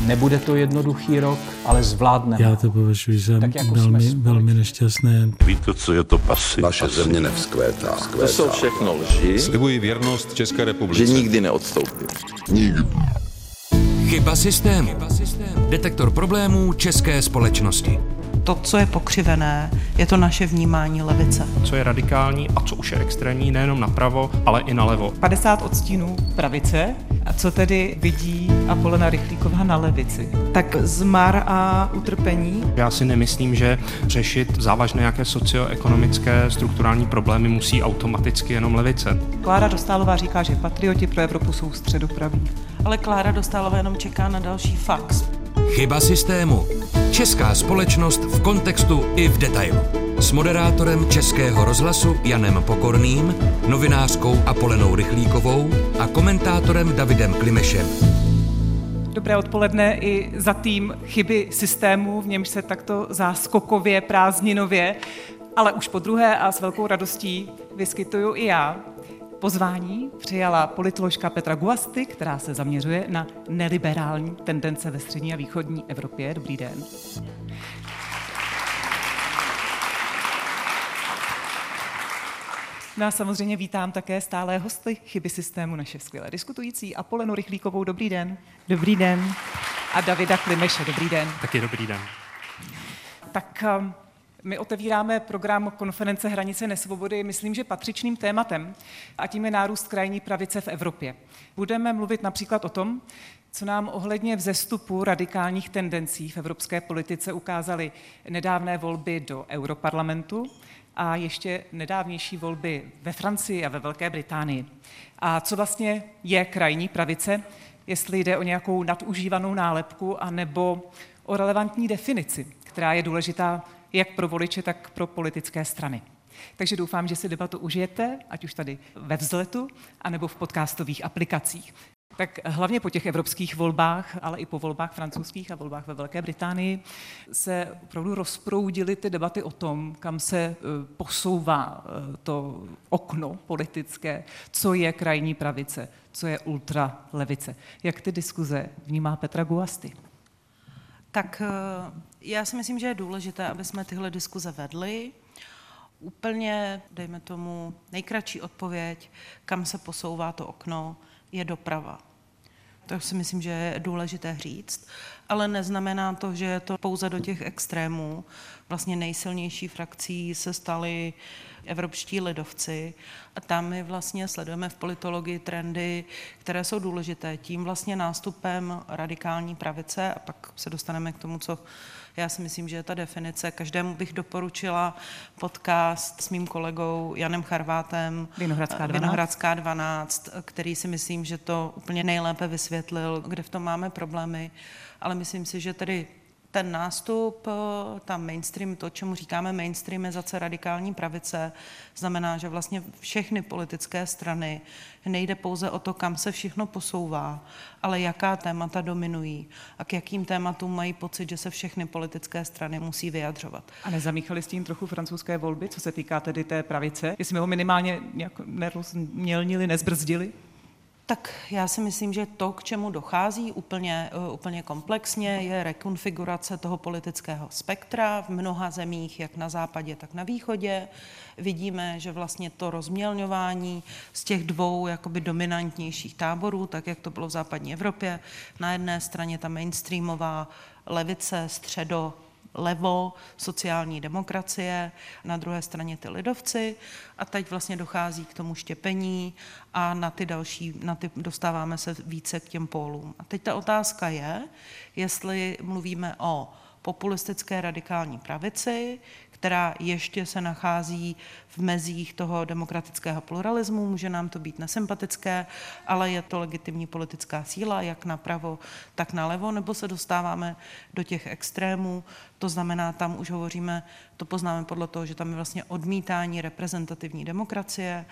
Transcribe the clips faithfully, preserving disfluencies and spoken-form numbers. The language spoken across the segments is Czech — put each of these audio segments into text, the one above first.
Nebude to jednoduchý rok, ale zvládneme. Já to považuji za jako velmi, velmi nešťastné. Víte, co je to pasy? Naše země nevzkvétá. To jsou všechno lži. Slibuji věrnost České republice. Že nikdy neodstoupím. Nikdy. Chyba systému. Detektor problémů české společnosti. To, co je pokřivené, je to naše vnímání levice. Co je radikální a co už je extrémní, nejenom napravo, ale i nalevo. padesát odstínů pravice. A co tedy vidí Apolena Rychlíková na levici? Tak zmar a utrpení. Já si nemyslím, že řešit závažné nějaké socioekonomické strukturální problémy musí automaticky jenom levice. Klára Dostálová říká, že patrioti pro Evropu jsou středopraví. Ale Klára Dostálová jenom čeká na další fax. Chyba systému. Česká společnost v kontextu i v detailu. S moderátorem Českého rozhlasu Janem Pokorným, novinářkou Apolenou Rychlíkovou a komentátorem Davidem Klimešem. Dobré odpoledne i za tým Chyby systému, v němž se takto záskokově, prázdninově, ale už po druhé a s velkou radostí vyskytuju i já. Pozvání přijala politoložka Petra Guasty, která se zaměřuje na neliberální tendence ve střední a východní Evropě. Dobrý den. No a samozřejmě vítám také stálé hosty Chyby systému, naše skvělé diskutující, Apolenu Rychlíkovou. Dobrý den. Dobrý den. A Davida Klimeše. Dobrý den. Taky dobrý den. Tak my otevíráme program konference Hranice nesvobody, myslím, že patřičným tématem, a tím je nárůst krajní pravice v Evropě. Budeme mluvit například o tom, co nám ohledně vzestupu radikálních tendencí v evropské politice ukázaly nedávné volby do Europarlamentu a ještě nedávnější volby ve Francii a ve Velké Británii. A co vlastně je krajní pravice, jestli jde o nějakou nadužívanou nálepku anebo o relevantní definici, která je důležitá jak pro voliče, tak pro politické strany. Takže doufám, že si debatu užijete, ať už tady ve vzletu, anebo v podcastových aplikacích. Tak hlavně po těch evropských volbách, ale i po volbách francouzských a volbách ve Velké Británii se opravdu rozproudily ty debaty o tom, kam se posouvá to okno politické, co je krajní pravice, co je ultralevice. Jak ty diskuze vnímá Petra Guasty? Tak já si myslím, že je důležité, aby jsme tyhle diskuze vedli. Úplně, dejme tomu, nejkratší odpověď, kam se posouvá to okno, je doprava. To si myslím, že je důležité říct, ale neznamená to, že je to pouze do těch extrémů. Vlastně nejsilnější frakcí se stali evropští lidovci a tam my vlastně sledujeme v politologii trendy, které jsou důležité. Tím vlastně nástupem radikální pravice, a pak se dostaneme k tomu, co já si myslím, že je ta definice. Každému bych doporučila podcast s mým kolegou Janem Charvátem Vinohradská dvanáct. Vinohradská dvanáct, který si myslím, že to úplně nejlépe vysvětlil, kde v tom máme problémy, ale myslím si, že tedy ten nástup, ta mainstream, to, čemu říkáme mainstreamizace radikální pravice, znamená, že vlastně všechny politické strany nejde pouze o to, kam se všechno posouvá, ale jaká témata dominují a k jakým tématům mají pocit, že se všechny politické strany musí vyjadřovat. A nezamíchali s tím trochu francouzské volby, co se týká tedy té pravice? Jestli jsme ho minimálně nějak nerozmělnili, nezbrzdili? Tak já si myslím, že to, k čemu dochází úplně, úplně komplexně, je rekonfigurace toho politického spektra v mnoha zemích, jak na západě, tak na východě. Vidíme, že vlastně to rozmělňování z těch dvou jakoby dominantnějších táborů, tak jak to bylo v západní Evropě, na jedné straně ta mainstreamová levice, středo, levo, sociální demokracie, na druhé straně ty lidovci a teď vlastně dochází k tomu štěpení a na ty další, na ty dostáváme se více k těm pólům. A teď ta otázka je, jestli mluvíme o populistické radikální pravici, která ještě se nachází v mezích toho demokratického pluralismu, může nám to být nesympatické, ale je to legitimní politická síla, jak napravo, tak nalevo, nebo se dostáváme do těch extrémů, to znamená, tam už hovoříme, to poznáme podle toho, že tam je vlastně odmítání reprezentativní demokracie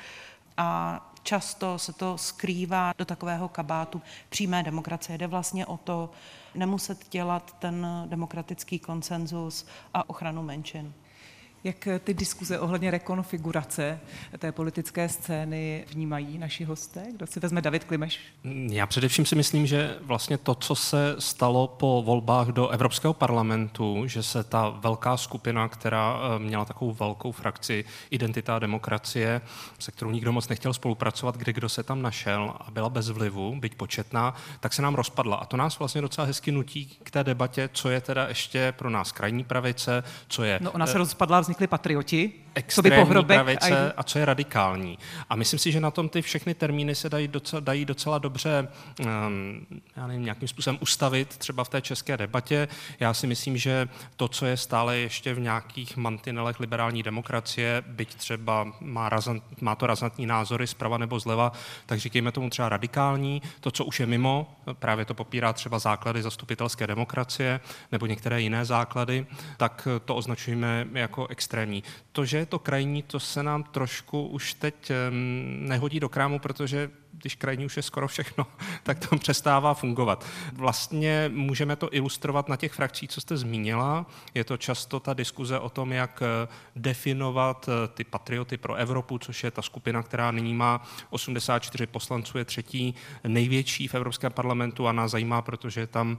a často se to skrývá do takového kabátu přímé demokracie. Jde vlastně o to nemuset dělat ten demokratický konsenzus a ochranu menšin. Jak ty diskuze ohledně rekonfigurace té politické scény vnímají naši hosté? Kdo si vezme? David Klimeš? Já především si myslím, že vlastně to, co se stalo po volbách do Evropského parlamentu, že se ta velká skupina, která měla takovou velkou frakci Identita a demokracie, se kterou nikdo moc nechtěl spolupracovat, kde kdo se tam našel a byla bez vlivu, byť početná, tak se nám rozpadla. A to nás vlastně docela hezky nutí k té debatě, co je teda ještě pro nás krajní pravice, co je... No ona se rozpadla, vznikli patrioti, extrémní pravice a, a co je radikální. A myslím si, že na tom ty všechny termíny se dají docela, dají docela dobře um, já nevím, nějakým způsobem ustavit třeba v té české debatě. Já si myslím, že to, co je stále ještě v nějakých mantinelech liberální demokracie, byť třeba má, razant, má to razantní názory zprava nebo zleva, tak říkejme tomu třeba radikální. To, co už je mimo, právě to popírá třeba základy zastupitelské demokracie nebo některé jiné základy, tak to označujeme jako extrémní. To, že je to krajní, to se nám trošku už teď nehodí do krámu, protože když krajní už je skoro všechno, tak to přestává fungovat. Vlastně můžeme to ilustrovat na těch frakcích, co jste zmínila. Je to často ta diskuze o tom, jak definovat ty patrioty pro Evropu, což je ta skupina, která nyní má osmdesát čtyři poslanců, je třetí největší v Evropském parlamentu a nás zajímá, protože je tam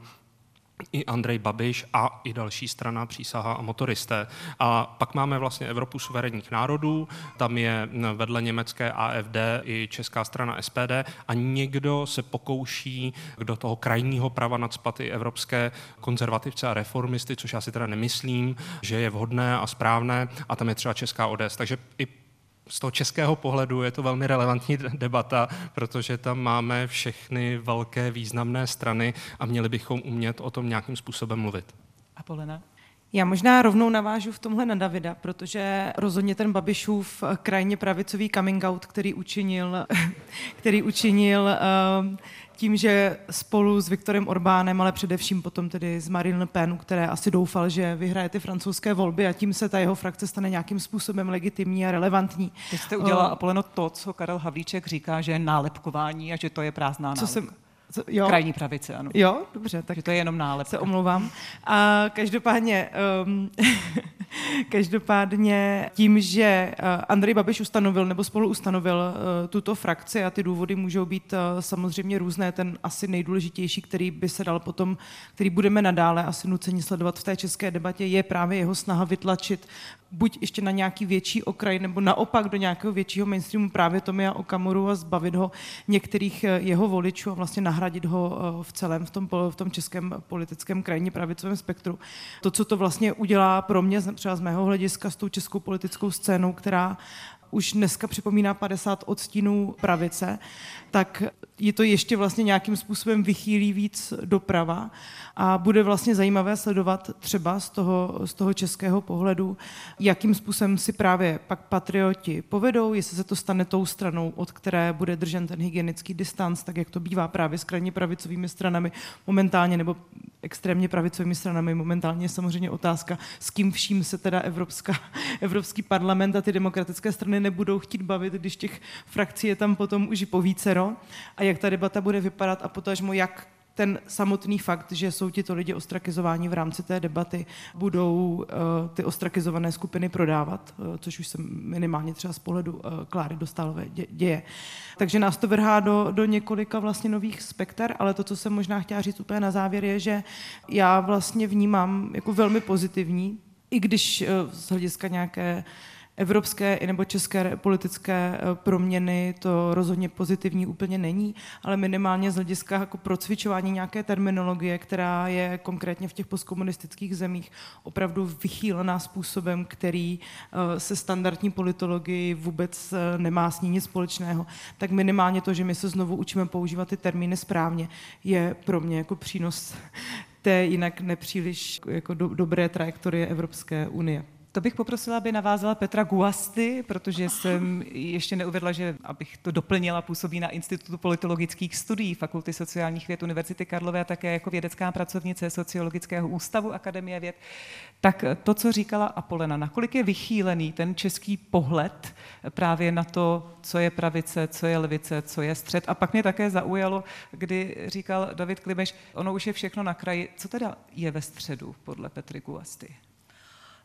i Andrej Babiš a i další strana Přísaha a motoristé. A pak máme vlastně Evropu suverénních národů, tam je vedle německé A F D i česká strana S P D a někdo se pokouší do toho krajního prava nacpat i evropské konzervativce a reformisty, což já si teda nemyslím, že je vhodné a správné, a tam je třeba česká O D S. Takže i z toho českého pohledu je to velmi relevantní debata, protože tam máme všechny velké významné strany a měli bychom umět o tom nějakým způsobem mluvit. Apolena? Já možná rovnou navážu v tomhle na Davida, protože rozhodně ten Babišův krajně pravicový coming out, který učinil, který učinil uh, tím, že spolu s Viktorem Orbánem, ale především potom tedy s Marine Le Pen, které asi doufal, že vyhraje ty francouzské volby a tím se ta jeho frakce stane nějakým způsobem legitimní a relevantní. Teď jste udělala, Apoleno, to, co Karel Havlíček říká, že je nálepkování a že to je prázdná nálepka. Co jsem Co, jo. Krajní pravice, ano. Jo, dobře. Tak to je jenom nálepka. Se omlouvám. A každopádně, um, každopádně tím, že Andrej Babiš ustanovil nebo spolu ustanovil uh, tuto frakci a ty důvody můžou být uh, samozřejmě různé, ten asi nejdůležitější, který by se dal potom, který budeme nadále asi nuceni sledovat v té české debatě, je právě jeho snaha vytlačit buď ještě na nějaký větší okraj, nebo naopak do nějakého většího mainstreamu právě Tomia Okamuru a zbavit ho některých jeho voličů a vlastně nahradit ho v celém v tom, v tom českém politickém krajně pravicovém spektru. To, co to vlastně udělá pro mě, třeba z mého hlediska, s tou českou politickou scénou, která už dneska připomíná padesát odstínů pravice, tak je to ještě vlastně nějakým způsobem vychýlí víc doprava a bude vlastně zajímavé sledovat třeba z toho, z toho českého pohledu, jakým způsobem si právě pak patrioti povedou, jestli se to stane tou stranou, od které bude držen ten hygienický distanc, tak jak to bývá právě s krajně pravicovými stranami momentálně, nebo extrémně pravicovými stranami momentálně je samozřejmě otázka, s kým vším se teda Evropská, Evropský parlament a ty demokratické strany nebudou chtít bavit, když těch frakcí je tam potom už i povícero a jak ta debata bude vypadat a potažmo jak ten samotný fakt, že jsou tito lidi ostrakizováni v rámci té debaty, budou uh, ty ostrakizované skupiny prodávat, uh, což už se minimálně třeba z pohledu uh, Kláry Dostálové dě, děje. Takže nás to vrhá do, do několika vlastně nových spekter, ale to, co jsem možná chtěla říct úplně na závěr, je, že já vlastně vnímám jako velmi pozitivní, i když uh, z hlediska nějaké evropské i nebo české politické proměny to rozhodně pozitivní úplně není, ale minimálně z hlediska jako procvičování nějaké terminologie, která je konkrétně v těch postkomunistických zemích opravdu vychýlená způsobem, který se standardní politologii vůbec nemá s ní nic společného, tak minimálně to, že my se znovu učíme používat ty termíny správně, je pro mě jako přínos té jinak nepříliš jako do, dobré trajektorie Evropské unie. To bych poprosila, aby navázala Petra Guasty, protože jsem ještě neuvedla, že abych to doplnila, působí na Institutu politologických studií Fakulty sociálních věd Univerzity Karlovy a také jako vědecká pracovnice Sociologického ústavu Akademie věd. Tak to, co říkala Apolena, nakolik je vychýlený ten český pohled právě na to, co je pravice, co je levice, co je střed. A pak mě také zaujalo, kdy říkal David Klimeš, ono už je všechno na kraji. Co teda je ve středu podle Petry Guasty?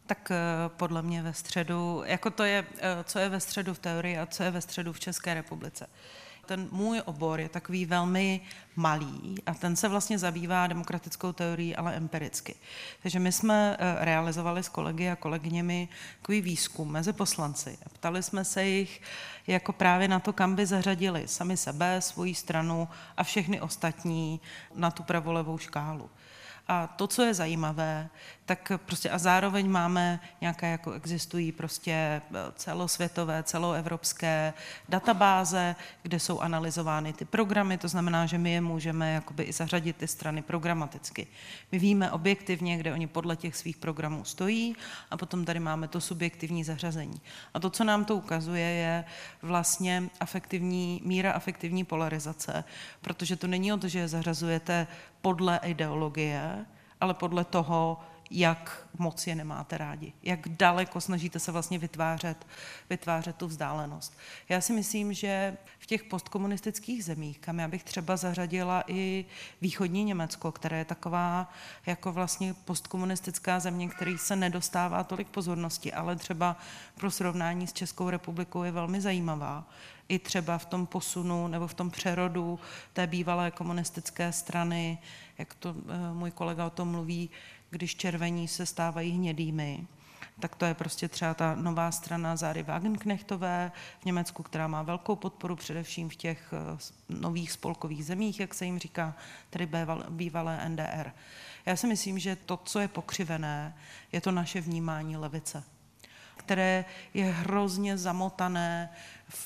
Tak podle mě ve středu, jako to je, co je ve středu v teorii a co je ve středu v České republice. Ten můj obor je takový velmi malý a ten se vlastně zabývá demokratickou teorií, ale empiricky. Takže my jsme realizovali s kolegy a kolegyněmi takový výzkum mezi poslanci. Ptali jsme se jich jako právě na to, kam by zařadili sami sebe, svoji stranu a všechny ostatní na tu pravolevou škálu. A to, co je zajímavé, tak prostě a zároveň máme nějaké, jako existují prostě celosvětové, celoevropské databáze, kde jsou analyzovány ty programy, to znamená, že my je můžeme jakoby i zařadit ty strany programaticky. My víme objektivně, kde oni podle těch svých programů stojí a potom tady máme to subjektivní zařazení. A to, co nám to ukazuje, je vlastně afektivní, míra afektivní polarizace, protože to není o to, že je zařazujete podle ideologie, ale podle toho, jak moc je nemáte rádi, jak daleko snažíte se vlastně vytvářet, vytvářet tu vzdálenost. Já si myslím, že v těch postkomunistických zemích, kam já bych třeba zařadila i východní Německo, které je taková jako vlastně postkomunistická země, který se nedostává tolik pozornosti, ale třeba pro srovnání s Českou republikou je velmi zajímavá. I třeba v tom posunu nebo v tom přerodu té bývalé komunistické strany, jak to můj kolega o tom mluví, když červení se stávají hnědými, tak to je prostě třeba ta nová strana Záry Wagenknechtové v Německu, která má velkou podporu především v těch nových spolkových zemích, jak se jim říká, tedy bývalé N D R. Já si myslím, že to, co je pokřivené, je to naše vnímání levice, které je hrozně zamotané v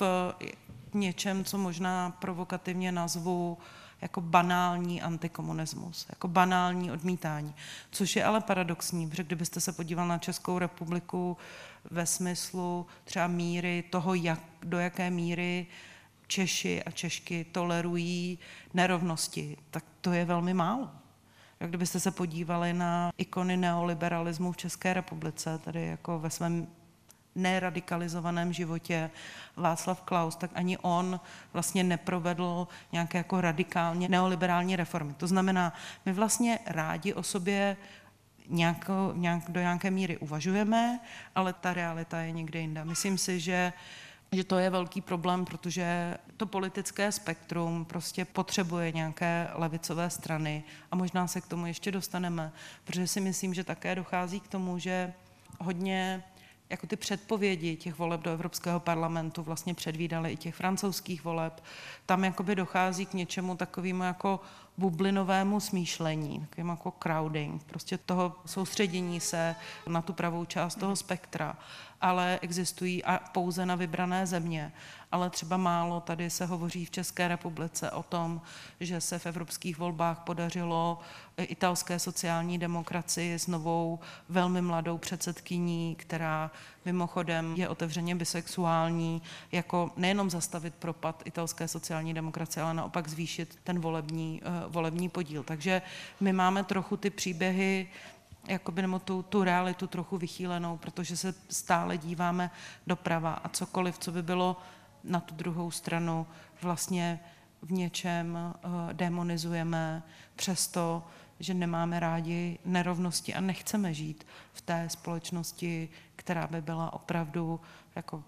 něčem, co možná provokativně nazvu jako banální antikomunismus, jako banální odmítání. Což je ale paradoxní, protože kdybyste se podíval na Českou republiku ve smyslu třeba míry toho, jak, do jaké míry Češi a Češky tolerují nerovnosti, tak to je velmi málo. Jak kdybyste se podívali na ikony neoliberalismu v České republice, tady jako ve svém neradikalizovaném životě Václav Klaus, tak ani on vlastně neprovedl nějaké jako radikálně neoliberální reformy. To znamená, my vlastně rádi o sobě nějako, nějak, do nějaké míry uvažujeme, ale ta realita je někde jinde. Myslím si, že že to je velký problém, protože to politické spektrum prostě potřebuje nějaké levicové strany a možná se k tomu ještě dostaneme, protože si myslím, že také dochází k tomu, že hodně jako ty předpovědi těch voleb do Evropského parlamentu vlastně předvídaly i těch francouzských voleb. Tam jakoby dochází k něčemu takovému jako bublinovému smýšlení, takovým jako crowding, prostě toho soustředění se na tu pravou část toho spektra, ale existují a pouze na vybrané země. Ale třeba málo tady se hovoří v České republice o tom, že se v evropských volbách podařilo italské sociální demokracii s novou velmi mladou předsedkyní, která mimochodem je otevřeně bisexuální, jako nejenom zastavit propad italské sociální demokracie, ale naopak zvýšit ten volební, volební podíl. Takže my máme trochu ty příběhy jakoby, nebo tu, tu realitu trochu vychýlenou, protože se stále díváme doprava a cokoliv, co by bylo na tu druhou stranu, vlastně v něčem uh, demonizujeme, přesto, že nemáme rádi nerovnosti a nechceme žít v té společnosti, která by byla opravdu jako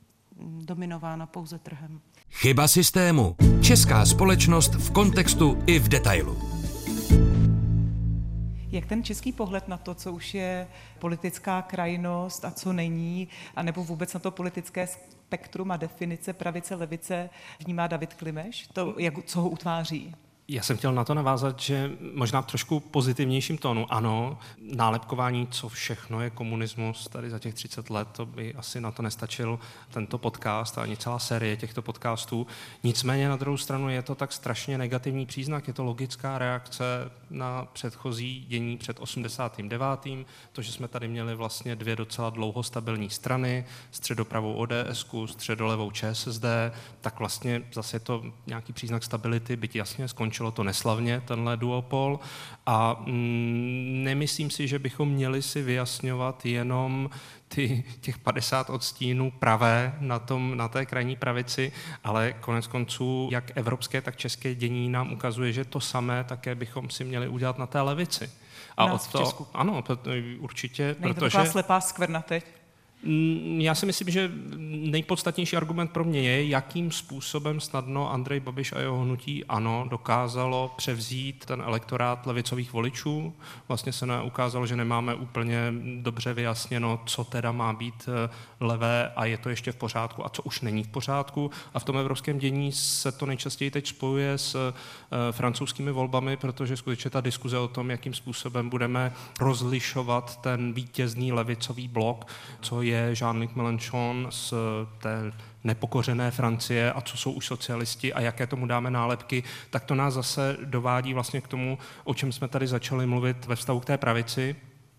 dominována pouze trhem. Chyba systému. Česká společnost v kontextu i v detailu. Jak ten český pohled na to, co už je politická krajnost a co není, anebo vůbec na to politické spektrum a definice pravice, levice vnímá David Klimeš? To, jak, co ho utváří? Já jsem chtěl na to navázat, že možná v trošku pozitivnějším tónu. Ano, nálepkování, co všechno je komunismus tady za těch třicet let, to by asi na to nestačil tento podcast a ani celá série těchto podcastů. Nicméně na druhou stranu je to tak strašně negativní příznak, je to logická reakce na předchozí dění před osmdesátým devátým To, že jsme tady měli vlastně dvě docela dlouho stabilní strany, středopravou O D S ku, středolevou Č S S D, tak vlastně zase je to nějaký příznak stability, byť jasně skončilo skončilo to neslavně, tenhle duopol. A mm, nemyslím si, že bychom měli si vyjasňovat jenom ty, těch padesát odstínů pravé na, tom, na té krajní pravici, ale konec konců jak evropské, tak české dění nám ukazuje, že to samé také bychom si měli udělat na té levici. A nás od to, ano, určitě, Není protože... to taková slepá skvrna teď? Já si myslím, že nejpodstatnější argument pro mě je, jakým způsobem snadno Andrej Babiš a jeho hnutí ANO dokázalo převzít ten elektorát levicových voličů. Vlastně se ukázalo, že nemáme úplně dobře vyjasněno, co teda má být levé a je to ještě v pořádku a co už není v pořádku. A v tom evropském dění se to nejčastěji teď spojuje s francouzskými volbami, protože skutečně ta diskuze o tom, jakým způsobem budeme rozlišovat ten vítězný levicový blok, co je je Jean-Luc Mélenchon z té nepokořené Francie a co jsou už socialisti a jaké tomu dáme nálepky, tak to nás zase dovádí vlastně k tomu, o čem jsme tady začali mluvit ve vztahu k té pravici,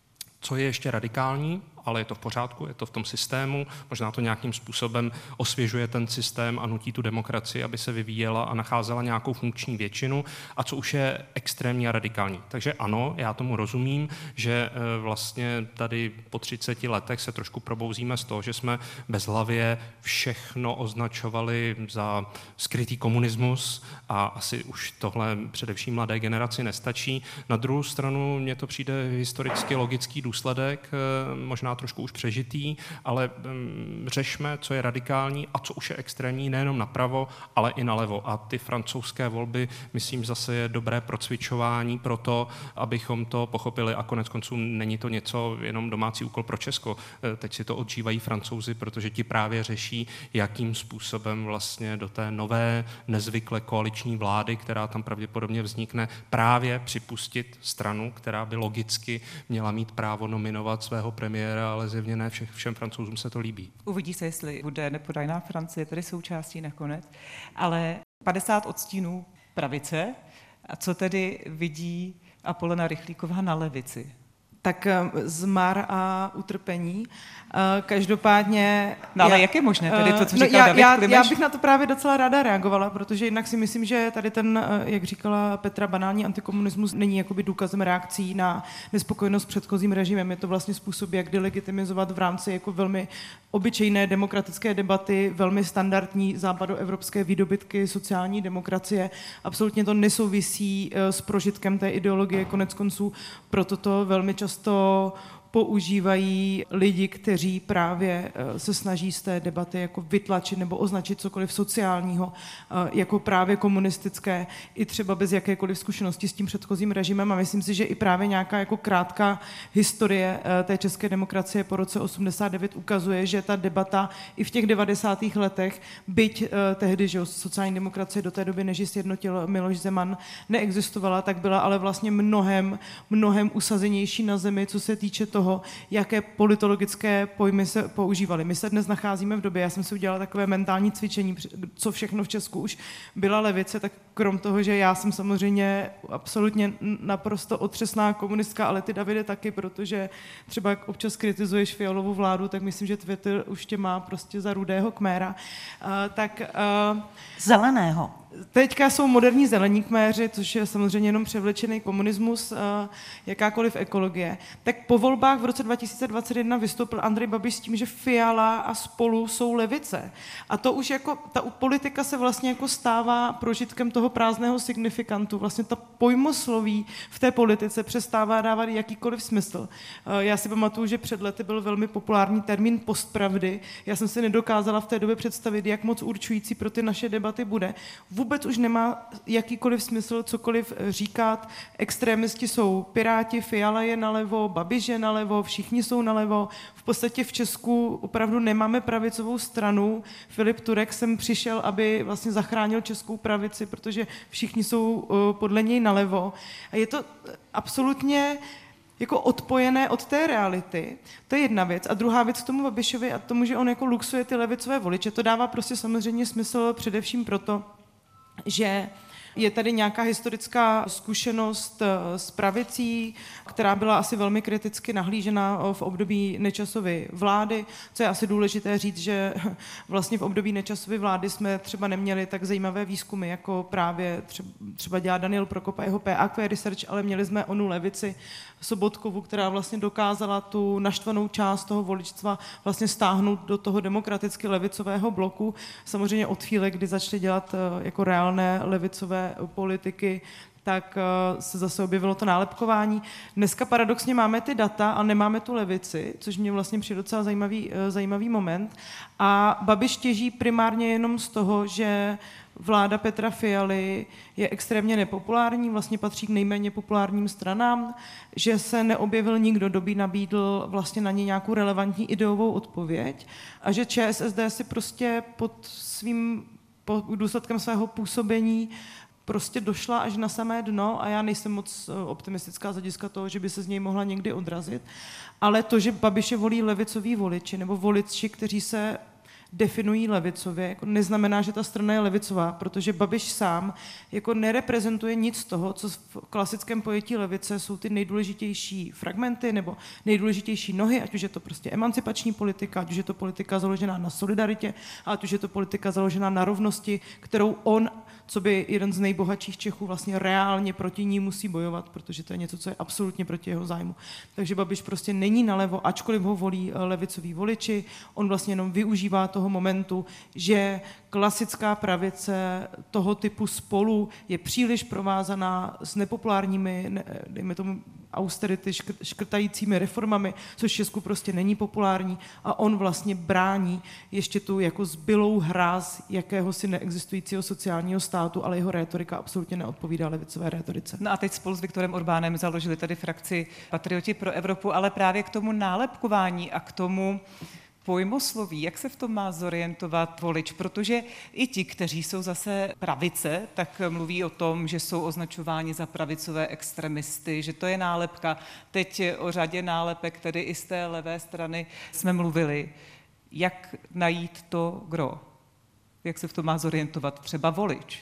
co je ještě radikální, ale je to v pořádku, je to v tom systému, možná to nějakým způsobem osvěžuje ten systém a nutí tu demokracii, aby se vyvíjela a nacházela nějakou funkční většinu, a co už je extrémní a radikální. Takže ano, já tomu rozumím, že vlastně tady po třiceti letech se trošku probouzíme z toho, že jsme bezhlavě všechno označovali za skrytý komunismus a asi už tohle především mladé generaci nestačí. Na druhou stranu mně to přijde historicky logický důsledek, možná trošku už přežitý, ale um, řešme, co je radikální a co už je extrémní, nejenom napravo, ale i nalevo. A ty francouzské volby, myslím, zase je dobré procvičování pro to, abychom to pochopili a konec konců není to něco jenom domácí úkol pro Česko. Teď si to odžívají Francouzi, protože ti právě řeší, jakým způsobem vlastně do té nové nezvykle koaliční vlády, která tam pravděpodobně vznikne, právě připustit stranu, která by logicky měla mít právo nominovat svého premiéra, ale zjevně ne všech, všem Francouzům se to líbí. Uvidí se, jestli bude nepodajná Francie, tedy součástí nakonec. Ale padesát odstínů pravice, a co tedy vidí Apolena Rychlíková na levici? Tak zmar a utrpení. Každopádně... No ale já, jak je možné tedy to, co no, říkal já, David já, Klimeš? já bych na to právě docela ráda reagovala, protože jinak si myslím, že tady ten, jak říkala Petra, banální antikomunismus není jakoby důkazem reakcí na nespokojenost s předchozím režimem. Je to vlastně způsob, jak delegitimizovat v rámci jako velmi obyčejné demokratické debaty, velmi standardní západoevropské výdobytky sociální demokracie. Absolutně to nesouvisí s prožitkem té ideologie, konec konců, proto to velmi často to používají lidi, kteří právě se snaží z té debaty jako vytlačit nebo označit cokoliv sociálního jako právě komunistické, i třeba bez jakékoliv zkušenosti s tím předchozím režimem. A myslím si, že i právě nějaká jako krátká historie té české demokracie po roce osmdesát devět ukazuje, že ta debata i v těch devadesátých letech, byť tehdy, že sociální demokracie do té doby, než ji sjednotil Miloš Zeman, neexistovala, tak byla ale vlastně mnohem, mnohem usazenější na zemi, co se týče toho, jaké politologické pojmy se používaly. My se dnes nacházíme v době, já jsem si udělala takové mentální cvičení, co všechno v Česku už byla levice, tak krom toho, že já jsem samozřejmě absolutně naprosto otřesná komunistka, ale ty, Davide, taky, protože třeba jak občas kritizuješ Fialovu vládu, tak myslím, že Twitter už tě má prostě za rudého kméra. Uh, tak, uh, Zeleného. Teďka jsou moderní zelení kméři, což je samozřejmě jenom převlečený komunismus, jakákoliv ekologie. Tak po volbách v roce dva tisíce dvacet jedna vystoupil Andrej Babiš s tím, že Fiala a Spolu jsou levice. A to už jako, ta politika se vlastně jako stává prožitkem toho prázdného signifikantu. Vlastně ta pojmosloví v té politice přestává dávat jakýkoliv smysl. Já si pamatuju, že před lety byl velmi populární termín postpravdy. Já jsem si nedokázala v té době představit, jak moc určující pro ty naše debaty bude. Vůbec už nemá jakýkoliv smysl cokoliv říkat. Extrémisti jsou Piráti, Fiala je nalevo, Babiš je nalevo, všichni jsou nalevo. V podstatě v Česku opravdu nemáme pravicovou stranu. Filip Turek sem přišel, aby vlastně zachránil českou pravici, protože všichni jsou podle něj nalevo. A je to absolutně jako odpojené od té reality. To je jedna věc. A druhá věc k tomu Babišovi a tomu, že on jako luxuje ty levicové voliče, to dává prostě samozřejmě smysl především proto, že Je tady nějaká historická zkušenost s pravicí, která byla asi velmi kriticky nahlížena v období Nečasovy vlády, co je asi důležité říct, že vlastně v období Nečasovy vlády jsme třeba neměli tak zajímavé výzkumy, jako právě třeba dělá Daniel Prokop a jeho P A Q Research, ale měli jsme onu levici Sobotkovu, která vlastně dokázala tu naštvanou část toho voličstva vlastně stáhnout do toho demokraticky levicového bloku. Samozřejmě od chvíle, kdy začali dělat jako reálné levicové politiky, tak se zase objevilo to nálepkování. Dneska paradoxně máme ty data a nemáme tu levici, což mě vlastně přijde docela zajímavý, zajímavý moment. A Babiš těží primárně jenom z toho, že vláda Petra Fialy je extrémně nepopulární, vlastně patří k nejméně populárním stranám, že se neobjevil nikdo, kdo by nabídl vlastně na ně nějakou relevantní ideovou odpověď a že ČSSD si prostě pod svým pod důsledkem svého působení prostě došla až na samé dno a já nejsem moc optimistická z hlediska toho, že by se z něj mohla někdy odrazit, ale to, že Babiše volí levicoví voliči nebo voliči, kteří se definují levicově, jako neznamená, že ta strana je levicová, protože Babiš sám jako nereprezentuje nic z toho, co v klasickém pojetí levice jsou ty nejdůležitější fragmenty nebo nejdůležitější nohy, ať už je to prostě emancipační politika, ať už je to politika založená na solidaritě, ať už je to politika založená na rovnosti, kterou on, co by jeden z nejbohatších Čechů, vlastně reálně proti ní musí bojovat, protože to je něco, co je absolutně proti jeho zájmu. Takže Babiš prostě není nalevo, ačkoliv ho volí levicoví voliči, on vlastně jenom využívá toho momentu, že klasická pravice toho typu Spolu je příliš provázaná s nepopulárními, ne, dejme tomu austerity, škrtajícími reformami, což v Česku prostě není populární a on vlastně brání ještě tu jako zbylou hráz jakéhosi neexistujícího sociálního státu, ale jeho rétorika absolutně neodpovídá levicové rétorice. No a teď spolu s Viktorem Orbánem založili tady frakci Patrioti pro Evropu, ale právě k tomu nálepkování a k tomu pojmosloví, jak se v tom má zorientovat volič, protože i ti, kteří jsou zase pravice, tak mluví o tom, že jsou označováni za pravicové extremisty, že to je nálepka. Teď o řadě nálepek, tedy i z té levé strany jsme mluvili. Jak najít to gro? Jak se v tom má zorientovat třeba volič?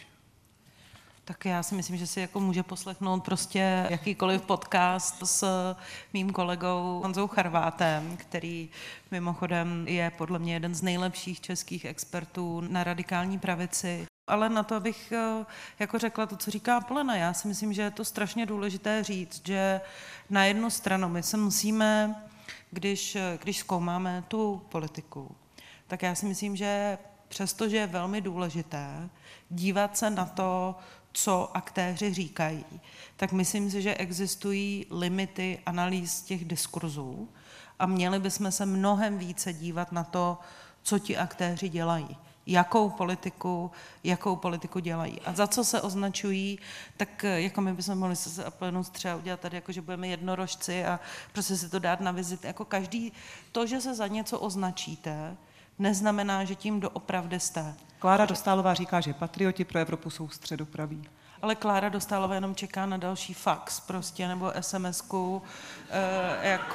Tak já si myslím, že si jako může poslechnout prostě jakýkoliv podcast s mým kolegou Honzou Charvátem, který mimochodem je podle mě jeden z nejlepších českých expertů na radikální pravici. Ale na to bych jako řekla to, co říká Polena. Já si myslím, že je to strašně důležité říct, že na jednu stranu my se musíme, když, když zkoumáme tu politiku, tak já si myslím, že přestože je velmi důležité dívat se na to, co aktéři říkají, tak myslím si, že existují limity analýz těch diskurzů a měli bychom se mnohem více dívat na to, co ti aktéři dělají, jakou politiku, jakou politiku dělají a za co se označují, tak jako my bychom mohli se apelnout třeba udělat tady, jako že budeme jednorožci a prostě si to dát na vizit. Jako každý, to, že se za něco označíte, neznamená, že tím doopravdy jste. Klára Dostálová říká, že Patrioti pro Evropu jsou středopraví. Ale Klára Dostálová jenom čeká na další fax prostě, nebo SMSku, e, jako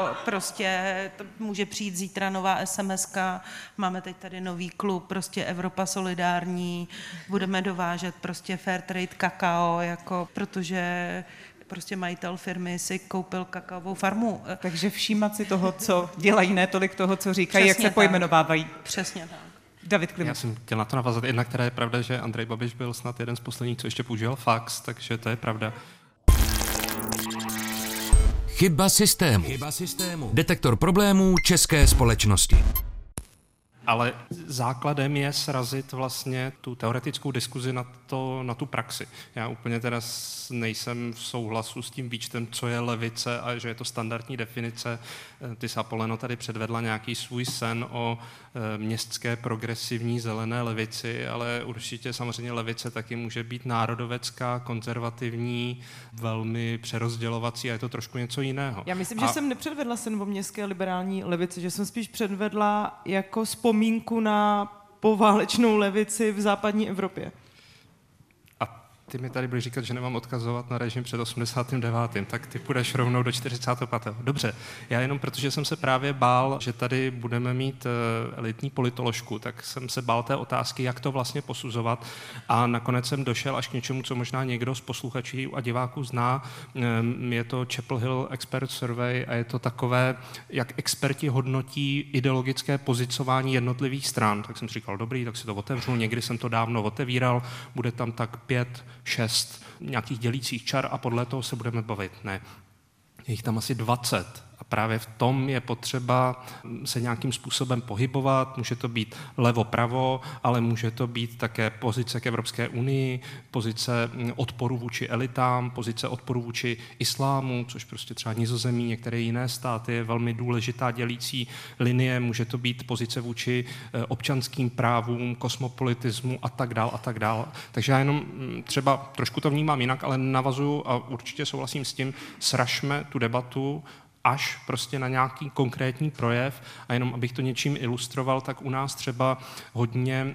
prostě může přijít zítra nová SMSka, máme teď tady nový klub, prostě Evropa solidární, budeme dovážet prostě fair trade kakao, jako, protože prostě majitel firmy si koupil kakaovou farmu. Takže všímat si toho, co dělají, ne tolik toho, co říkají, Přesně jak se tak. Pojmenovávají. Přesně tak. David Klimov. Já jsem chtěl na to navázat. Jednak teda je pravda, že Andrej Babiš byl snad jeden z posledních, co ještě používal fax, takže to je pravda. Chyba systému. Chyba systému. Detektor problémů české společnosti. Ale základem je srazit vlastně tu teoretickou diskuzi na, to, na tu praxi. Já úplně teda nejsem v souhlasu s tím výčtem, co je levice a že je to standardní definice. Ty Sapoleno tady předvedla nějaký svůj sen o městské progresivní zelené levici, ale určitě samozřejmě levice taky může být národovecká, konzervativní, velmi přerozdělovací a je to trošku něco jiného. Já myslím, a... že jsem nepředvedla sen o městské liberální levici, že jsem spíš předvedla jako vzpomínku na poválečnou levici v západní Evropě. A ty mi tady budeš říkat, že nemám odkazovat na režim před osmdesátým devátým tak ty půjdeš rovnou do čtyřicátého pátého Dobře, já jenom protože jsem se právě bál, že tady budeme mít elitní politoložku, tak jsem se bál té otázky, jak to vlastně posuzovat a nakonec jsem došel až k něčemu, co možná někdo z posluchačů a diváků zná. Je to Chapel Hill Expert Survey a je to takové, jak experti hodnotí ideologické pozicování jednotlivých stran. Tak jsem si říkal, dobrý, tak si to otevřu, někdy jsem to dávno otevíral, bude tam tak pět, šest nějakých dělících čar a podle toho se budeme bavit. Ne, je jich tam asi dvacet. A právě v tom je potřeba se nějakým způsobem pohybovat. Může to být levo-pravo, ale může to být také pozice k Evropské unii, pozice odporu vůči elitám, pozice odporu vůči islámu, což prostě třeba Nizozemí, některé jiné státy je velmi důležitá dělící linie. Může to být pozice vůči občanským právům, kosmopolitismu a tak dál a tak dál. Takže já jenom třeba trošku to vnímám jinak, ale navazuju a určitě souhlasím s tím, sražme tu debatu až prostě na nějaký konkrétní projev a jenom abych to něčím ilustroval, tak u nás třeba hodně,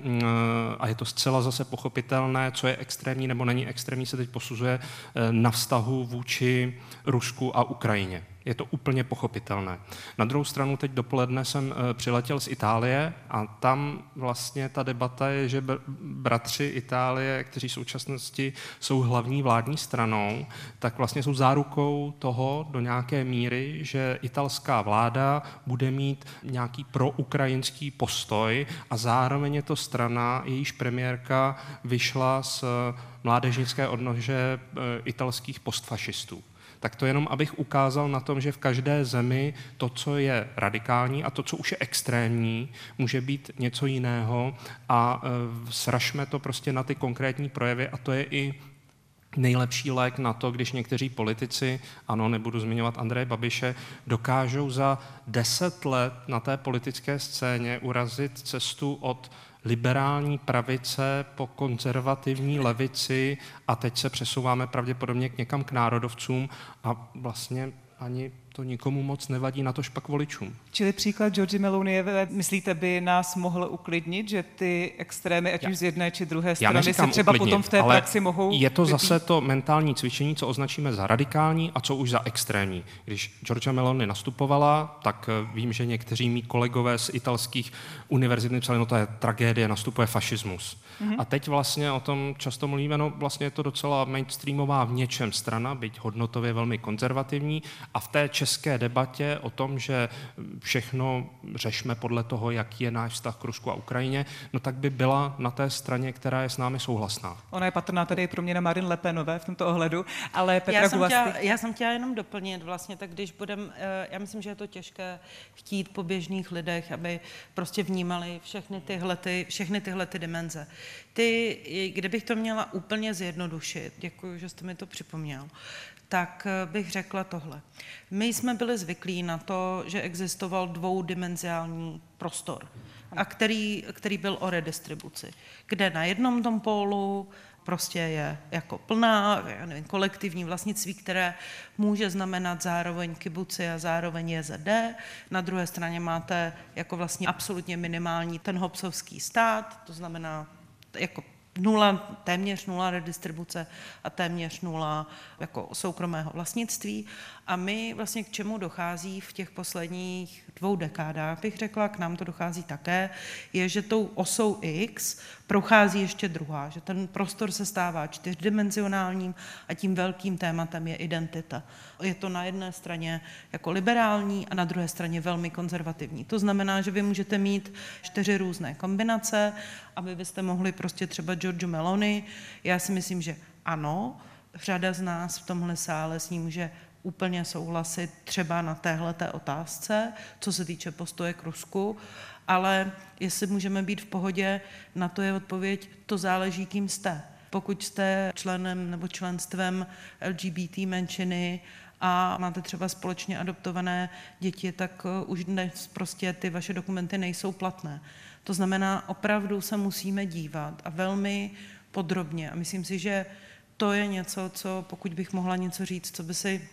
a je to zcela zase pochopitelné, co je extrémní nebo není extrémní, se teď posuzuje na vztahu vůči Rusku a Ukrajině. Je to úplně pochopitelné. Na druhou stranu teď dopoledne jsem přiletěl z Itálie a tam vlastně ta debata je, že bratři Itálie, kteří v současnosti jsou hlavní vládní stranou, tak vlastně jsou zárukou toho do nějaké míry, že italská vláda bude mít nějaký proukrajinský postoj a zároveň je to strana, jejíž premiérka vyšla z mládežnické odnože italských postfašistů. Tak to jenom, abych ukázal na tom, že v každé zemi to, co je radikální a to, co už je extrémní, může být něco jiného a e, sražme to prostě na ty konkrétní projevy a to je i nejlepší lék na to, když někteří politici, ano, nebudu zmiňovat Andreje Babiše, dokážou za deset let na té politické scéně urazit cestu od liberální pravice po konzervativní levici a teď se přesouváme pravděpodobně k někam k národovcům a vlastně ani to nikomu moc nevadí, natož pak voličům. Čili příklad Giorgia Meloniové, myslíte, by nás mohl uklidnit, že ty extrémy, ať už z jedné či druhé strany, se třeba uklidnit, potom v té praxi mohou je to vypít? Zase to mentální cvičení, co označíme za radikální a co už za extrémní. Když Giorgia Meloni nastupovala, tak vím, že někteří mý kolegové z italských univerzit psali, no to je tragédie, nastupuje fašismus. Mm-hmm. A teď vlastně o tom často mluvíme, no vlastně je to docela mainstreamová v něčem strana, byť hodnotově velmi konzervativní a v té české debatě o tom, že všechno řešme podle toho, jaký je náš vztah k Rusku a Ukrajině, no tak by byla na té straně, která je s námi souhlasná. Ona je patrná tady pro mě na Marine Le Penové v tomto ohledu, ale Petra já jsem, Guvasty... chtěla, já jsem chtěla jenom doplnit vlastně, tak když budem, já myslím, že je to těžké chtít po běžných lidech, aby prostě vnímali všechny tyhle, ty, všechny tyhle ty dimenze. Ty, kdybych to měla úplně zjednodušit, děkuji, že jste mi to připomněl, tak bych řekla tohle. My jsme byli zvyklí na to, že existoval dvoudimenziální prostor, a který, který byl o redistribuci, kde na jednom tom pólu prostě je jako plná, já nevím, kolektivní vlastnictví, které může znamenat zároveň kibuci a zároveň J Z D. Na druhé straně máte jako vlastně absolutně minimální ten hobsovský stát, to znamená jako nula, téměř nula redistribuce a téměř nula jako soukromého vlastnictví. A my vlastně k čemu dochází v těch posledních dvou dekádách, bych řekla, k nám to dochází také, je, že tou osou X prochází ještě druhá, že ten prostor se stává čtyřdimenzionálním a tím velkým tématem je identita. Je to na jedné straně jako liberální a na druhé straně velmi konzervativní. To znamená, že vy můžete mít čtyři různé kombinace, aby byste mohli prostě třeba Giorgiu Meloni. Já si myslím, že ano, řada z nás v tomhle sále s ní může úplně souhlasit třeba na téhleté otázce, co se týče postoje k Rusku, ale jestli můžeme být v pohodě, na to je odpověď, to záleží, kým jste. Pokud jste členem nebo členstvem L G B T menšiny a máte třeba společně adoptované děti, tak už dnes prostě ty vaše dokumenty nejsou platné. To znamená, opravdu se musíme dívat a velmi podrobně. A myslím si, že to je něco, co, pokud bych mohla něco říct, co by si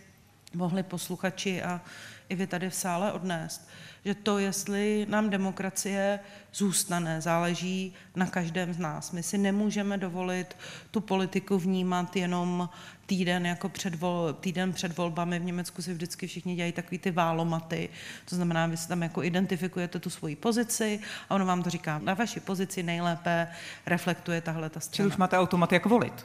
mohli posluchači a i vy tady v sále odnést, že to, jestli nám demokracie zůstane, záleží na každém z nás. My si nemůžeme dovolit tu politiku vnímat jenom týden, jako před vol, týden před volbami. V Německu si vždycky všichni dělají takový ty válomaty, to znamená, vy si tam jako identifikujete tu svoji pozici a ono vám to říká, na vaši pozici nejlépe reflektuje tahle ta strana. Čili už máte automat, jak volit.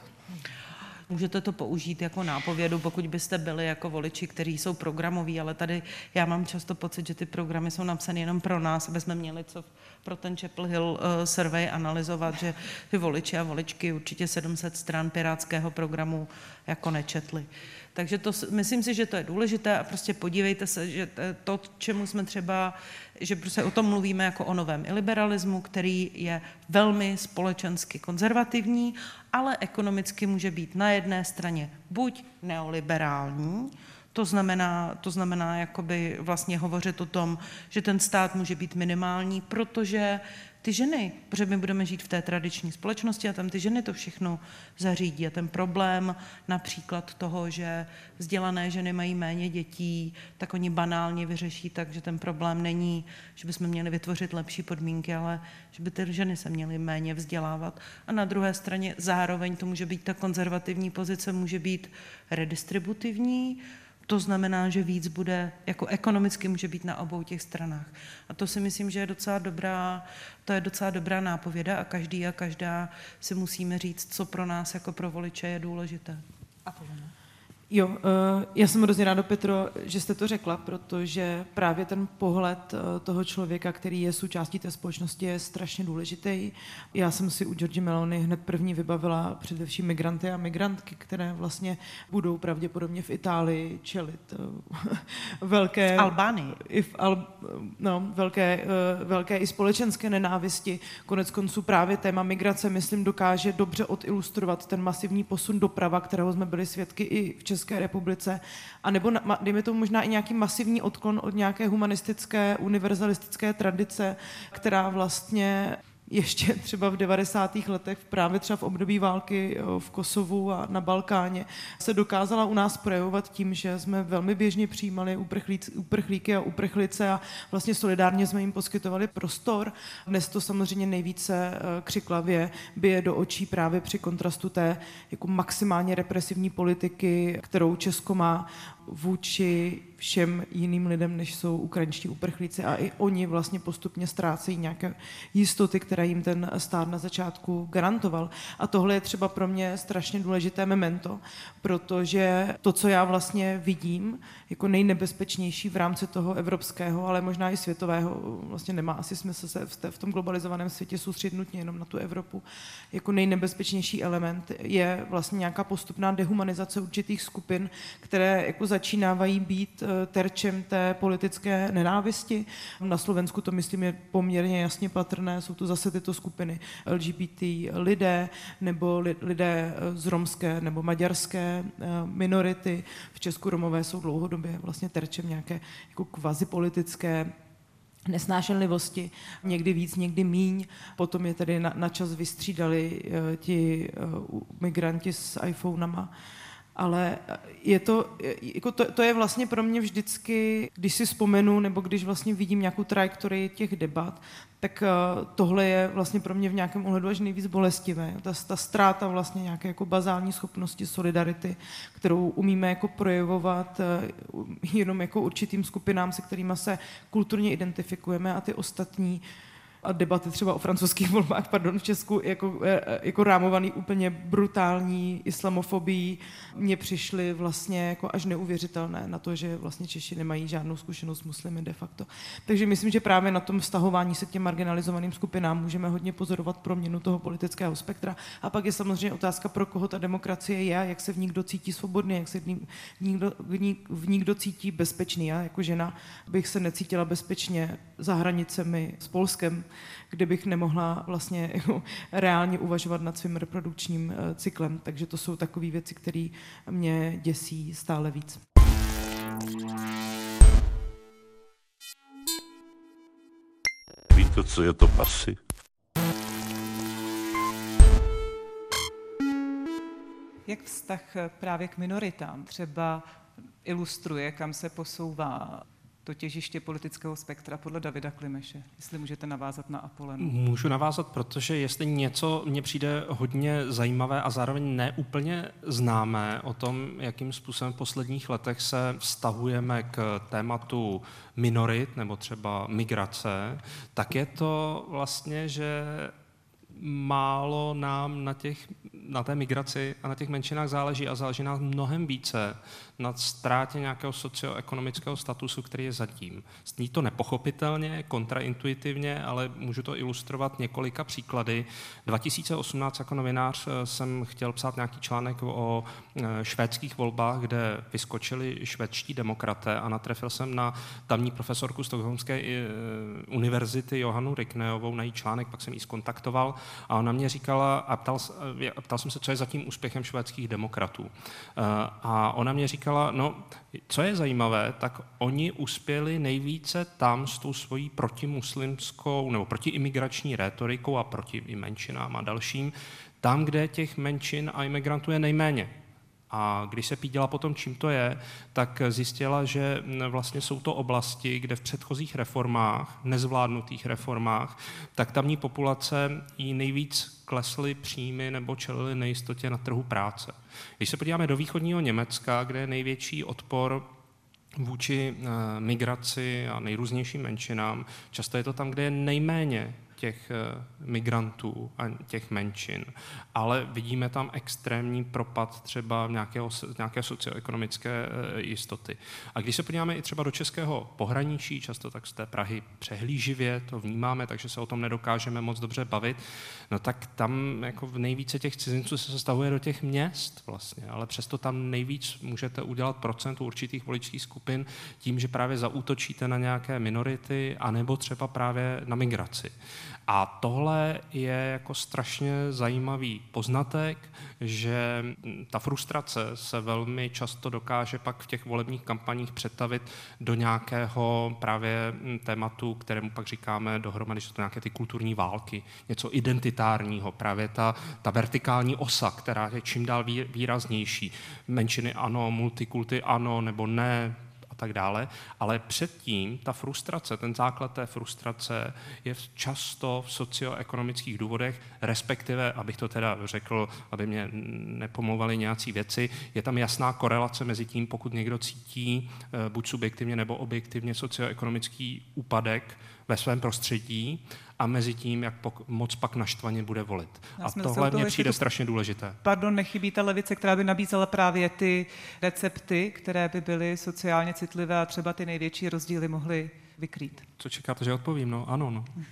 Můžete to použít jako nápovědu, pokud byste byli jako voliči, kteří jsou programoví, ale tady já mám často pocit, že ty programy jsou napsané jenom pro nás, aby jsme měli co pro ten Chapel Hill uh, survey analyzovat, že ty voliči a voličky určitě sedm set stran pirátského programu jako nečetli. Takže to, myslím si, že to je důležité a prostě podívejte se, že to, čemu jsme třeba, že prostě o tom mluvíme jako o novém iliberalismu, který je velmi společensky konzervativní, ale ekonomicky může být na jedné straně buď neoliberální, to znamená, to znamená jakoby vlastně hovořit o tom, že ten stát může být minimální, protože ty ženy, protože my budeme žít v té tradiční společnosti a tam ty ženy to všechno zařídí. A ten problém například toho, že vzdělané ženy mají méně dětí, tak oni banálně vyřeší tak, že ten problém není, že bychom měli vytvořit lepší podmínky, ale že by ty ženy se měly méně vzdělávat. A na druhé straně zároveň to může být ta konzervativní pozice, může být redistributivní, to znamená, že víc bude, jako ekonomicky může být na obou těch stranách. A to si myslím, že je docela dobrá, to je docela dobrá nápověda a každý a každá si musíme říct, co pro nás jako pro voliče je důležité. A tohle. Jo, já jsem hrozně ráda, Petro, že jste to řekla, protože právě ten pohled toho člověka, který je součástí té společnosti, je strašně důležitý. Já jsem si u Giorgie Meloni hned první vybavila především migranty a migrantky, které vlastně budou pravděpodobně v Itálii čelit velké... V Albánii. I v Al, no, velké, velké i společenské nenávisti. Konec konců právě téma migrace, myslím, dokáže dobře odilustrovat ten masivní posun doprava, kterého jsme byli svědky i v České republice, anebo dejme tomu možná i nějaký masivní odklon od nějaké humanistické, univerzalistické tradice, která vlastně ještě třeba v devadesátých letech, právě třeba v období války v Kosovu a na Balkáně, se dokázala u nás projevovat tím, že jsme velmi běžně přijímali uprchlíky a uprchlice a vlastně solidárně jsme jim poskytovali prostor. Dnes to samozřejmě nejvíce křiklavě bije do očí právě při kontrastu té jako maximálně represivní politiky, kterou Česko má vůči všem jiným lidem, než jsou ukrajinští uprchlíci, a i oni vlastně postupně ztrácejí nějaké jistoty, které jim ten stát na začátku garantoval. A tohle je třeba pro mě strašně důležité memento, protože to, co já vlastně vidím jako nejnebezpečnější v rámci toho evropského, ale možná i světového, vlastně nemá asi smysl se v tom globalizovaném světě soustředit nutně jenom na tu Evropu, jako nejnebezpečnější element je vlastně nějaká postupná dehumanizace určitých skupin, které jako začínávají být terčem té politické nenávisti. Na Slovensku to, myslím, je poměrně jasně patrné. Jsou to zase tyto skupiny L G B T lidé nebo lidé z romské nebo maďarské minority. V Česku Romové jsou dlouhodobě vlastně terčem nějaké jako kvazipolitické nesnášenlivosti, někdy víc, někdy míň. Potom je tedy na, na čas vystřídali ti migranti s iPhonama. Ale je to, jako to, to je vlastně pro mě vždycky, když si vzpomenu, nebo když vlastně vidím nějakou trajektorii těch debat, tak tohle je vlastně pro mě v nějakém ohledu až nejvíc bolestivé. Ta, ta ztráta vlastně nějaké jako bazální schopnosti solidarity, kterou umíme jako projevovat jenom jako určitým skupinám, se kterými se kulturně identifikujeme, a ty ostatní a debaty třeba o francouzských volbách, pardon, v Česku jako, jako rámovaný úplně brutální islamofobii, mně přišly vlastně jako až neuvěřitelné na to, že vlastně Češi nemají žádnou zkušenost s muslimy de facto. Takže myslím, že právě na tom vztahování se k těm marginalizovaným skupinám můžeme hodně pozorovat proměnu toho politického spektra. A pak je samozřejmě otázka, pro koho ta demokracie je, jak se v ní kdo cítí svobodný, jak se v ní, v ní, kdo, v ní, v ní kdo cítí bezpečný. Já jako žena bych se necítila bezpečně za hranicemi s Polskem, kde bych nemohla vlastně jako reálně uvažovat nad svým reprodukčním cyklem. Takže to jsou takové věci, které mě děsí stále víc. Víte, co je to pasy? Jak vztah právě k minoritám? Třeba ilustruje, kam se posouvá to těžiště politického spektra podle Davida Klimeše? Jestli můžete navázat na Apolenu. Můžu navázat, protože jestli něco mně přijde hodně zajímavé a zároveň neúplně známé o tom, jakým způsobem v posledních letech se vztahujeme k tématu minorit nebo třeba migrace, tak je to vlastně, že málo nám na, těch, na té migraci a na těch menšinách záleží a záleží nám mnohem více na ztrátě nějakého socioekonomického statusu, který je zatím. Zní to nepochopitelně, kontraintuitivně, ale můžu to ilustrovat několika příklady. dva tisíce osmnáct jako novinář jsem chtěl psát nějaký článek o švédských volbách, kde vyskočili švédští demokraté a natrefil jsem na tamní profesorku Stockholmské univerzity Johanu Rikneovou na její článek, pak jsem jí zkontaktoval a ona mě říkala, a ptal, ptal jsem se, co je za tím úspěchem švédských demokratů. A ona mě říkala, no, co je zajímavé, tak oni uspěli nejvíce tam s tou svojí protimuslimskou nebo protiimigrační rétorikou a proti i menšinám a dalším, tam, kde těch menšin a imigrantů je nejméně. A když se píděla potom, čím to je, tak zjistila, že vlastně jsou to oblasti, kde v předchozích reformách, nezvládnutých reformách, tak tamní populace jí nejvíc klesly příjmy nebo čelily nejistotě na trhu práce. Když se podíváme do východního Německa, kde je největší odpor vůči migraci a nejrůznějším menšinám, často je to tam, kde je nejméně těch migrantů a těch menšin, ale vidíme tam extrémní propad třeba nějakého, nějaké socioekonomické jistoty. A když se podíváme i třeba do českého pohraničí, často tak z té Prahy přehlíživě to vnímáme, takže se o tom nedokážeme moc dobře bavit, no tak tam jako v nejvíce těch cizinců se stahuje do těch měst vlastně, ale přesto tam nejvíc můžete udělat procentu určitých voličských skupin tím, že právě zaútočíte na nějaké minority anebo třeba právě na migraci. A tohle je jako strašně zajímavý poznatek, že ta frustrace se velmi často dokáže pak v těch volebních kampaních přetavit do nějakého právě tématu, kterému pak říkáme dohromady, že to nějaké ty kulturní války, něco identitárního, právě ta, ta vertikální osa, která je čím dál výraznější. Menšiny ano, multikulty ano nebo ne, a tak dále, ale předtím ta frustrace, ten základ té frustrace je často v socioekonomických důvodech, respektive, abych to teda řekl, aby mě nepomlouvaly nějací věci, je tam jasná korelace mezi tím, pokud někdo cítí buď subjektivně nebo objektivně socioekonomický úpadek ve svém prostředí a mezi tím, jak pok- moc pak naštvaně bude volit. Já a tohle mně přijde to, strašně důležité. Pardon, nechybí ta levice, která by nabízela právě ty recepty, které by byly sociálně citlivé a třeba ty největší rozdíly mohly vykrýt. Co čekáte, že odpovím? No ano, no. Ne.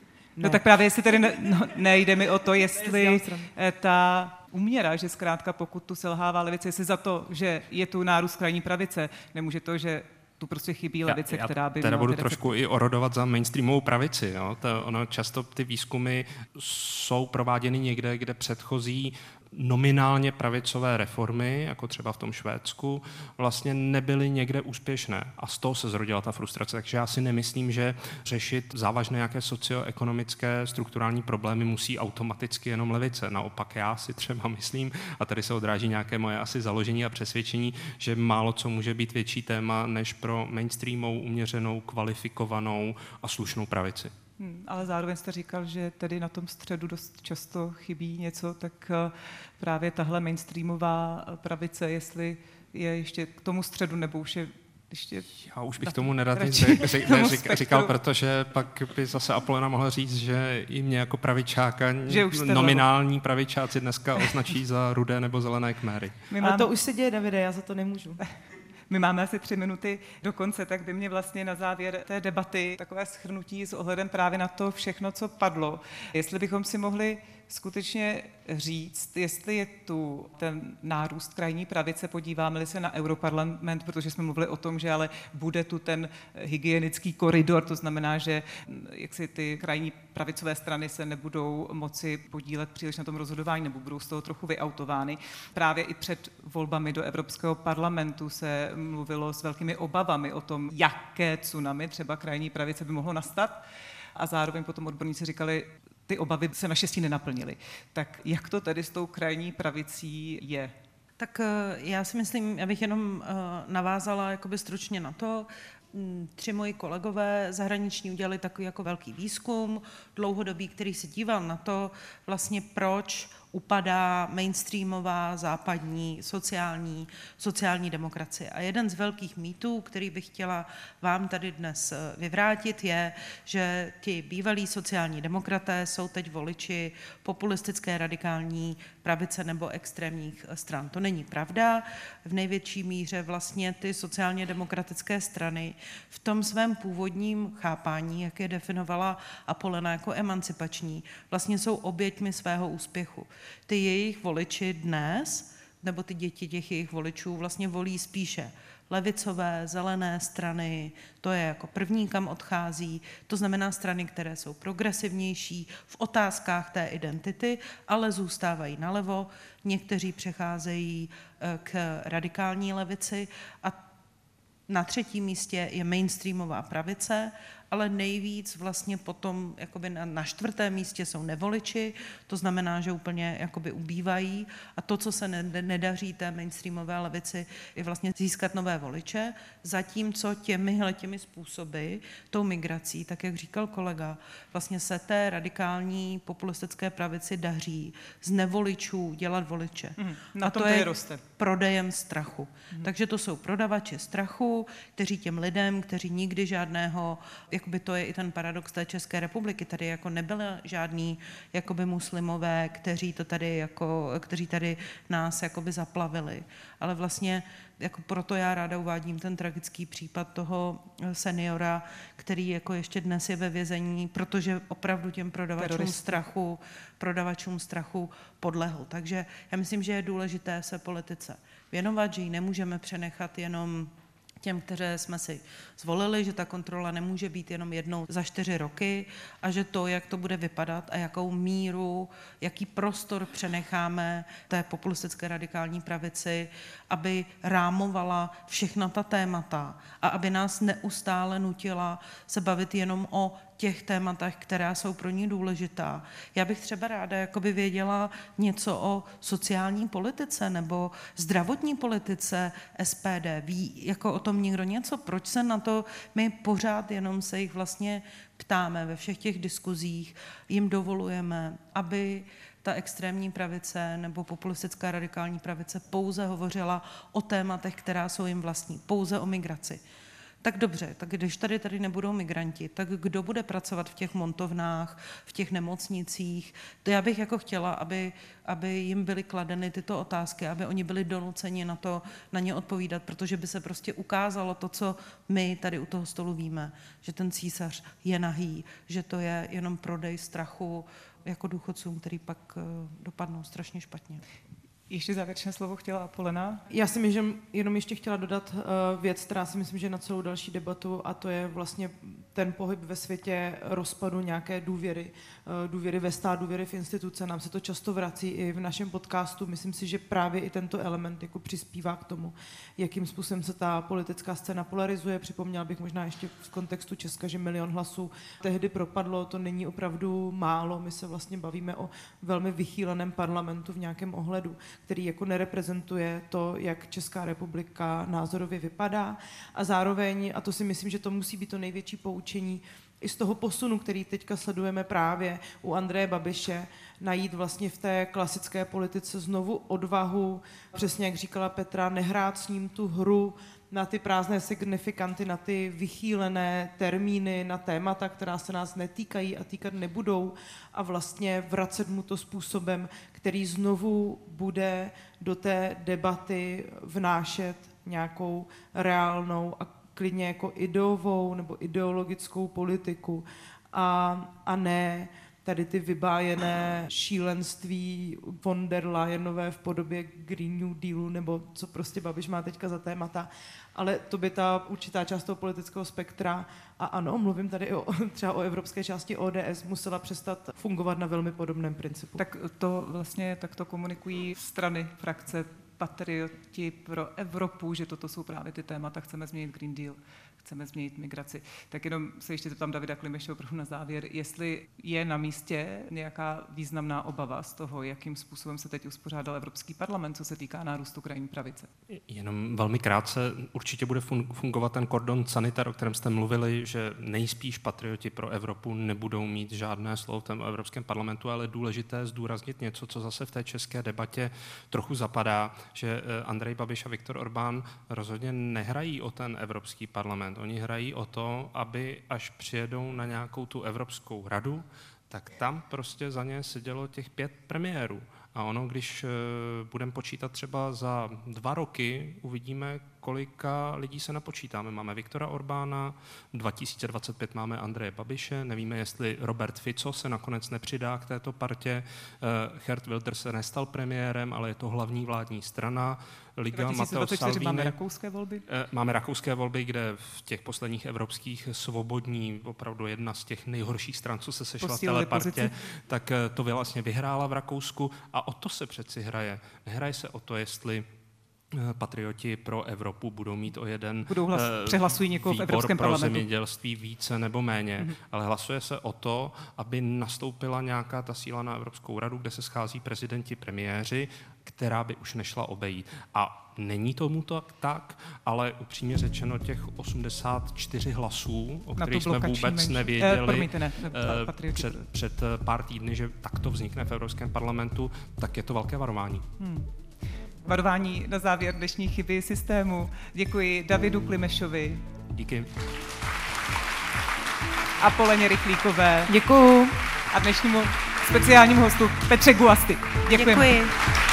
No tak právě jestli tedy ne, no, nejde mi o to, jestli ta úměra, že zkrátka pokud tu selhává levice, jestli za to, že je tu nárůst krajní pravice, nemůže to, že tu prostě chybí levice, já, já která by... Já teda budu trošku i orodovat za mainstreamovou pravici. Jo? To, ono často ty výzkumy jsou prováděny někde, kde předchozí nominálně pravicové reformy, jako třeba v tom Švédsku, vlastně nebyly někde úspěšné. A z toho se zrodila ta frustrace. Takže já si nemyslím, že řešit závažné nějaké socioekonomické strukturální problémy musí automaticky jenom levice. Naopak já si třeba myslím, a tady se odráží nějaké moje asi založení a přesvědčení, že málo co může být větší téma než pro mainstreamovou, uměřenou, kvalifikovanou a slušnou pravici. Hmm, ale zároveň jste říkal, že tedy na tom středu dost často chybí něco, tak právě tahle mainstreamová pravice, jestli je ještě k tomu středu, nebo už je ještě... Já už bych tomu nerad říkal, říkal, protože pak by zase Apolena mohla říct, že i mě jako pravičáka nominální levo. Pravičáci dneska označí za rudé nebo zelené kméry. Ale mám... to už se děje, Davide, já za to nemůžu. My máme asi tři minuty do konce, tak by mě vlastně na závěr té debaty takové shrnutí s ohledem právě na to všechno, co padlo. Jestli bychom si mohli skutečně říct, jestli je tu ten nárůst krajní pravice, podíváme-li se na Europarlament, protože jsme mluvili o tom, že ale bude tu ten hygienický koridor, to znamená, že jak si ty krajní pravicové strany se nebudou moci podílet příliš na tom rozhodování, nebo budou z toho trochu vyautovány. Právě i před volbami do Evropského parlamentu se mluvilo s velkými obavami o tom, jaké tsunami třeba krajní pravice by mohlo nastat. A zároveň potom odborníci říkali, ty obavy se naštěstí nenaplnily. Tak jak to tedy s tou krajní pravicí je? Tak já si myslím, já bych jenom navázala jakoby stručně na to. Tři moji kolegové zahraniční udělali takový jako velký výzkum, dlouhodobý, který se díval na to, vlastně proč upadá mainstreamová západní sociální, sociální demokracie. A jeden z velkých mýtů, který bych chtěla vám tady dnes vyvrátit, je, že ti bývalí sociální demokraté jsou teď voliči populistické radikální pravice nebo extrémních stran. To není pravda. V největší míře vlastně ty sociálně demokratické strany v tom svém původním chápání, jak je definovala Apolena jako emancipační, vlastně jsou oběťmi svého úspěchu. Ty jejich voliči dnes, nebo ty děti těch jejich voličů vlastně volí spíše levicové, zelené strany, to je jako první, kam odchází, to znamená strany, které jsou progresivnější v otázkách té identity, ale zůstávají nalevo, někteří přecházejí k radikální levici a na třetím místě je mainstreamová pravice, ale nejvíc vlastně potom jakoby na, na čtvrtém místě jsou nevoliči, to znamená, že úplně jakoby ubývají a to, co se ne, nedaří té mainstreamové levici, je vlastně získat nové voliče, zatímco těmihle těmi způsoby, tou migrací, tak jak říkal kolega, vlastně se té radikální populistické pravici daří z nevoličů dělat voliče. Mm, na a tom to je roste. Prodejem strachu. Mm. Takže to jsou prodavači strachu, kteří těm lidem, kteří nikdy žádného, jakoby to je i ten paradox té České republiky, tady jako nebyly žádný jakoby muslimové, kteří to tady jako, kteří tady nás jakoby zaplavili, ale vlastně jako proto já ráda uvádím ten tragický případ toho seniora, který jako ještě dnes je ve vězení, protože opravdu těm prodavačům Terorist. strachu, prodavačům strachu podlehl. Takže já myslím, že je důležité se politice věnovat, že ji nemůžeme přenechat jenom těm, které jsme si zvolili, že ta kontrola nemůže být jenom jednou za čtyři roky a že to, jak to bude vypadat a jakou míru, jaký prostor přenecháme té populistické radikální pravici, aby rámovala všechna ta témata a aby nás neustále nutila se bavit jenom o těch tématech, která jsou pro ní důležitá. Já bych třeba ráda jakoby věděla něco o sociální politice nebo zdravotní politice S P D. Ví jako o tom někdo něco? Proč se na to my pořád jenom se jich vlastně ptáme ve všech těch diskuzích, jim dovolujeme, aby ta extrémní pravice nebo populistická radikální pravice pouze hovořila o tématech, která jsou jim vlastní, pouze o migraci. Tak dobře, tak když tady tady nebudou migranti, tak kdo bude pracovat v těch montovnách, v těch nemocnicích? To já bych jako chtěla, aby, aby jim byly kladeny tyto otázky, aby oni byli donuceni na to, na ně odpovídat, protože by se prostě ukázalo to, co my tady u toho stolu víme, že ten císař je nahý, že to je jenom prodej strachu jako důchodcům, který pak dopadnou strašně špatně. Ještě závěrečné slovo chtěla Apolena. Já si myslím, jenom ještě chtěla dodat uh, věc, která si myslím, že je na celou další debatu, a to je vlastně ten pohyb ve světě rozpadu nějaké důvěry, uh, důvěry ve stát, důvěry v instituce. Nám se to často vrací i v našem podcastu. Myslím si, že právě i tento element jako přispívá k tomu, jakým způsobem se ta politická scéna polarizuje. Připomněla bych možná ještě v kontextu Česka, že milion hlasů tehdy propadlo, to není opravdu málo. My se vlastně bavíme o velmi vychýleném parlamentu v nějakém ohledu, který jako nereprezentuje to, jak Česká republika názorově vypadá. A zároveň, a to si myslím, že to musí být to největší poučení, i z toho posunu, který teďka sledujeme právě u Andreje Babiše, najít vlastně v té klasické politice znovu odvahu, přesně jak říkala Petra, nehrát s ním tu hru na ty prázdné signifikanty, na ty vychýlené termíny, na témata, která se nás netýkají a týkat nebudou, a vlastně vracet mu to způsobem, který znovu bude do té debaty vnášet nějakou reálnou a klidně jako ideovou nebo ideologickou politiku a, a ne tady ty vybájené šílenství von der Leyenové v podobě Green New Dealu nebo co prostě Babiš má teďka za témata, ale to by ta určitá část toho politického spektra, a ano, mluvím tady i o, třeba o evropské části O D S, musela přestat fungovat na velmi podobném principu. Tak to vlastně takto komunikují strany, frakce patrioti pro Evropu, že toto jsou právě ty témata, chceme změnit Green Deal, chceme změnit migraci. Tak jenom se ještě zeptám Davida Klimešova trochu na závěr, jestli je na místě nějaká významná obava z toho, jakým způsobem se teď uspořádal Evropský parlament, co se týká nárůstu krajní pravice. Jenom velmi krátce, určitě bude fungovat ten kordon sanitar, o kterém jste mluvili, že nejspíš patrioti pro Evropu nebudou mít žádné slovo v tom Evropském parlamentu, ale je důležité zdůraznit něco, co zase v té české debatě trochu zapadá, že Andrej Babiš a Viktor Orbán rozhodně nehrají o ten Evropský parlament. Oni hrají o to, aby až přijedou na nějakou tu Evropskou radu, tak tam prostě za ně sedělo těch pět premiérů. A ono, když budeme počítat třeba za dva roky, uvidíme, kolika lidí se napočítáme. Máme Viktora Orbána, dva tisíce dvacet pět máme Andreje Babiše, nevíme, jestli Robert Fico se nakonec nepřidá k této partě. Geert Wilders se nestal premiérem, ale je to hlavní vládní strana. Liga Matteo Salvini. Máme rakouské volby? Máme rakouské volby, kde v těch posledních evropských svobodní, opravdu jedna z těch nejhorších stran, co se sešla v téhle partě, tak to vlastně vyhrála v Rakousku a o to se přeci hraje. Hraje se o to, jestli patrioti pro Evropu budou mít o jeden budou hlas, přehlasují někoho v Evropském pro parlamentu. Zemědělství více nebo méně, mm-hmm. ale hlasuje se o to, aby nastoupila nějaká ta síla na Evropskou radu, kde se schází prezidenti, premiéři, která by už nešla obejít. A není tomu to tak, ale upřímně řečeno těch osmdesát čtyři hlasů, o kterých jsme vůbec menší. nevěděli eh, promiňte, ne, eh, před, před pár týdny, že takto vznikne v Evropském parlamentu, tak je to velké varování. Hmm. Varování na závěr dnešní chyby systému. Děkuji Davidu Klimešovi. Díky. A Poleně Rychlíkové. Děkuju. A dnešnímu speciálnímu hostu Petře Gulasty. Děkujeme. Děkuji.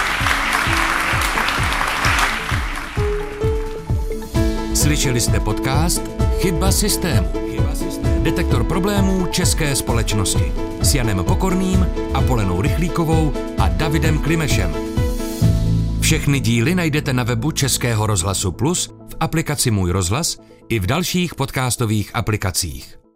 Slyšeli jste podcast Chyba systému. Detektor problémů české společnosti s Janem Pokorným, Apolenou Rychlíkovou a Davidem Klimešem. Všechny díly najdete na webu Českého rozhlasu Plus, v aplikaci Můj rozhlas i v dalších podcastových aplikacích.